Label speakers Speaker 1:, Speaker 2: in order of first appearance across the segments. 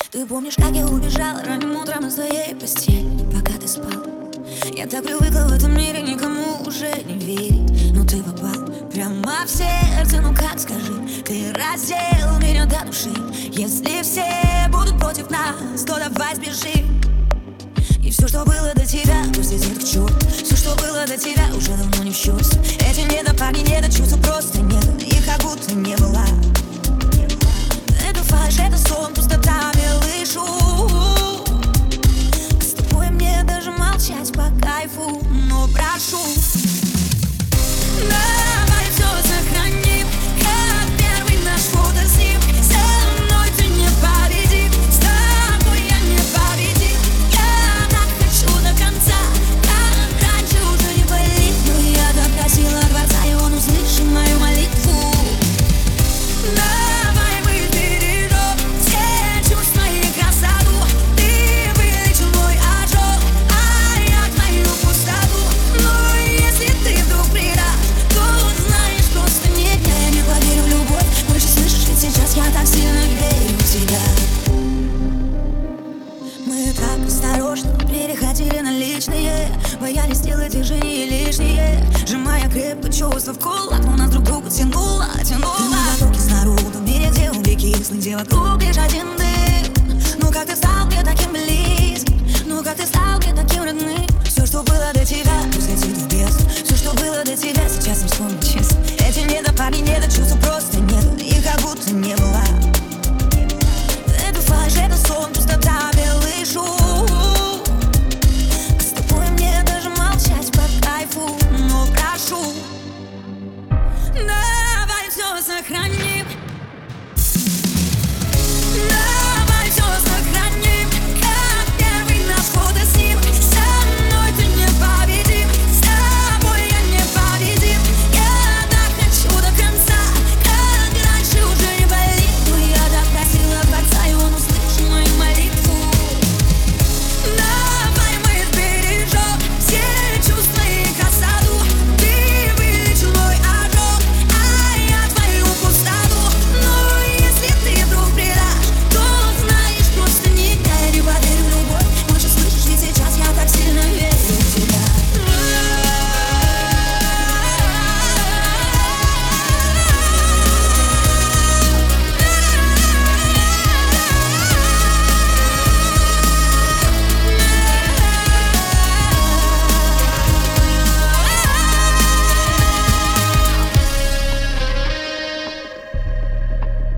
Speaker 1: Ты помнишь, как я убежала ранним утром из твоей постели, пока ты спал? Я так привыкла в этом мире никому уже не верить, но ты попал прямо в сердце. Ну как, скажи, ты раздел меня до души. Если все будут против нас, то давай сбежим. И все, что было до тебя, пусть летит к черту. Все, что было до тебя, уже давно не в счет. Эти недопарни, недочувства просто нет, их как будто не было. Это фальшь, это сон, пустота, белый шум. С тобой мне даже молчать по кайфу, но прошу, давай все сохраним, как первый наш фотоснимок. Со мной ты не победим, с тобой я не победим. Я так хочу до конца, как раньше уже не болит. Но я так просила Творца, и он услышал мою молитву. Давай мы бережем все чувства и красоту. Ты вылечил мой ожог, а я твою пустоту. Но если ты вдруг предашь, то знаешь, просто нет. Я не поверю в любовь, больше слышишь, ведь сейчас я так сильно верю в тебя. Мы так осторожно переходили на личные, боялись сделать движения лишние, сжимая крепко чувства в кулак, но нас друг другу тянуло. Ты на потоке снаружи, в мире, где убеги, где вокруг лишь один дым. Ну как ты стал мне таким близким, ну как ты стал мне таким родным. Все, что было до тебя, пусть летит в бездну. Все, что было до тебя, сейчас не вспомню честно. Эти недопарни, недочувства просто нет, их как будто не было. Это фальшь, это сон, пустота, белый шум. С тобой мне даже молчать по кайфу, но прошу, давай все сохраним. Давай все сохраним, как первый наш фотоснимок. Со мной ты не победим, с тобой я не победим. Я так хочу до конца, как раньше уже не болит. Но я так просила Творца, и он услышал мою молитву. Давай мы бережем все чувства и красоту. Ты вылечил мой ожог, а я твою пустоту. Но если ты вдруг предашь, то знаешь, просто нет. Я не поверю в любовь, больше слышишь, ведь сейчас я так сильно верю в тебя.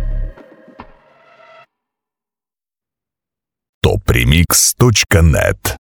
Speaker 2: topremix.net